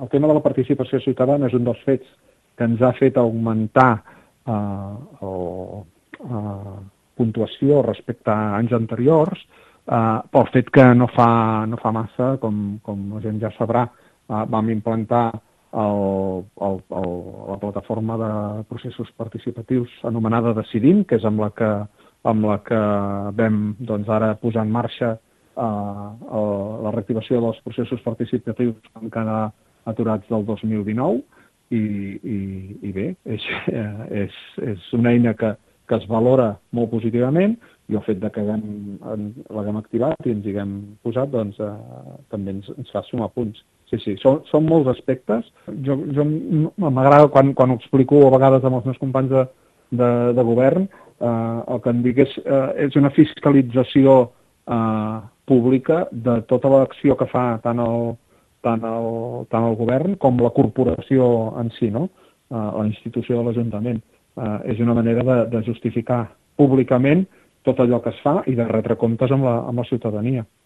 el tema de la participació ciutadana és un dels fets que ens ha fet augmentar puntuació respecte a anys anteriors, pel fet que no fa massa, com la gent ja sabrà, vam implantar la plataforma de processos participatius anomenada Decidim, que és amb la que vam ara posar en marxa la reactivació dels processos participatius que van quedar aturats del 2019 i bé, és una eina que es valora molt positivament i el fet que l'haguem activat i ens hi haguem posat també ens fa sumar punts. Sí, són molts aspectes. M'agrada quan ho explico a vegades amb els meus companys de govern, el que em dic és una fiscalització pública de tota l'acció que fa tant el govern com la corporació en si, no? La institució de l'Ajuntament. És una manera de justificar públicament tot allò que es fa i de retre comptes amb la ciutadania.